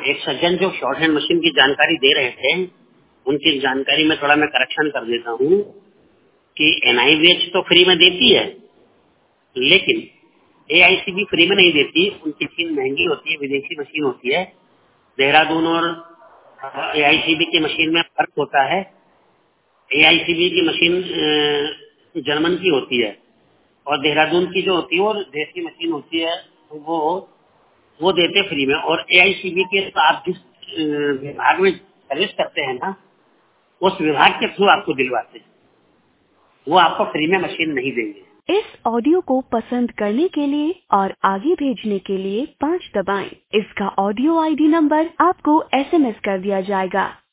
एक सज्जन जो short hand machine की जानकारी दे रहे थे, उनकी जानकारी में थोड़ा मैं करेक्शन कर देता हूँ कि NIVH तो फ्री में देती है, लेकिन AICB फ्री में नहीं देती। उनकी मशीन महंगी होती है, विदेशी मशीन होती है। देहरादून और AICB की मशीन में फर्क होता है। AICB की मशीन जर्मन की होती है और देहरादून की जो होती है वो देसी मशीन होती है, तो वो देते फ्री में। और AICB के तो आप जिस विभाग में सर्विस करते हैं ना, उस विभाग के थ्रू आपको दिलवाते हैं, वो आपको फ्री में मशीन नहीं देंगे। इस ऑडियो को पसंद करने के लिए और आगे भेजने के लिए 5 दबाएं। इसका ऑडियो ID नंबर आपको SMS कर दिया जाएगा।